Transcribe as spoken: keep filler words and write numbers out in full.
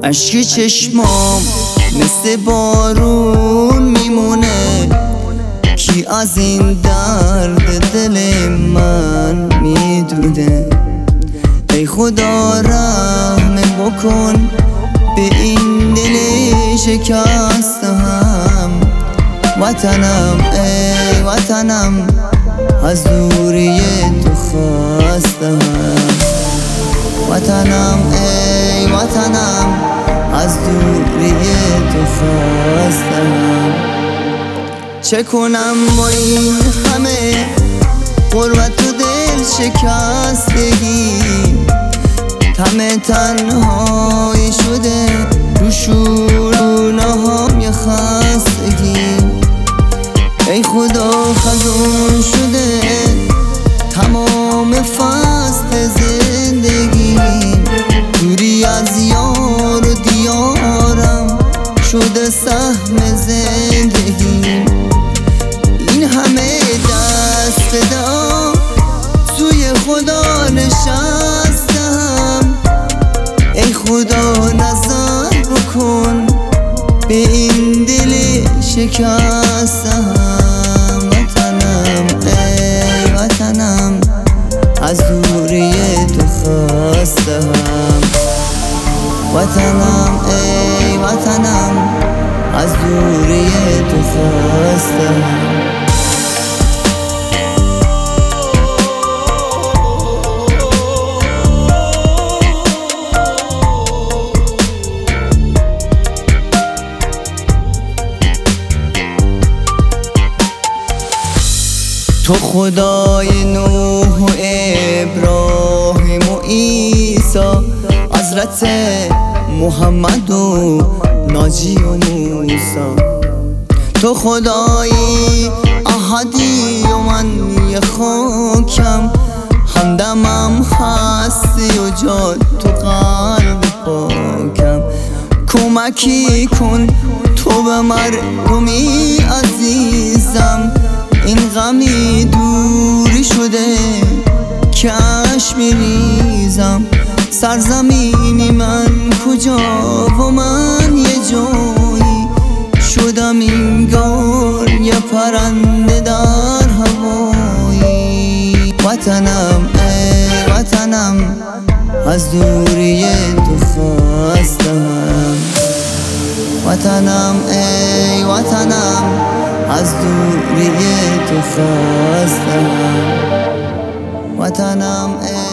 اشک چشمام مثل بارون میمونه، کی از این درد دل من میدونه؟ ای خدا رحم بکن به این دل شکستم، وطنم ای وطنم از دوری تو خستم، وطنم ای وطنم از دوری تو خستم. چه کنم با این همه غربت و دل شکستگی، همه تنهایی شده رو شونه هم یه خستگی. ای خدا خزون شده تمام فصل زندگی، دوری از یار و دیارم شده سهم زندگی. این همه دست فدا توی خدا نشستم، ای خدا نظر بکن به این دل شکستم. وطنم ای وطنم از دوری تو خستم، وطنم ای وطنم از دوری تو خستم. تو خدای نوح و ابراهیم و عیسی، حضرت محمد و ناجی و موسی. تو خدایی احدی و من یه خاکم، همدمم هستی و جا تو قلب پاکم. کمکی کن تو به مردمی عزیزم، این غمی دوری شده که اشک میریزم. سرزمینی من کجا و من یه جایی شدم انگار یه پرنده در هوایی. وطنم ای وطنم از دوری تو خستم، وطنم ای وطنم از دوری تو خستم، وطنم ای